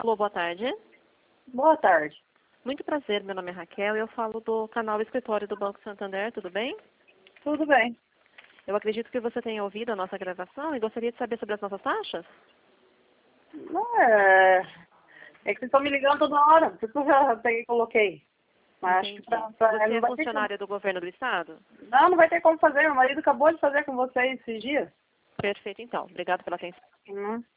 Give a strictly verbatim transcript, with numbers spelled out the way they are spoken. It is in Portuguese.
Alô, boa tarde. Boa tarde. Muito prazer, meu nome é Raquel e eu falo do canal Escritório do Banco Santander, tudo bem? Tudo bem. Eu acredito que você tenha ouvido a nossa gravação e gostaria de saber sobre as nossas taxas? Não é... É que vocês estão me ligando toda hora, por isso que eu já peguei e coloquei. Mas acho que Entendi. pra, pra, Você não é vai ter como. funcionária do governo do estado? Não, não vai ter como fazer. Meu marido acabou de fazer com vocês esses dias. Perfeito, então. Obrigado pela atenção. Hum.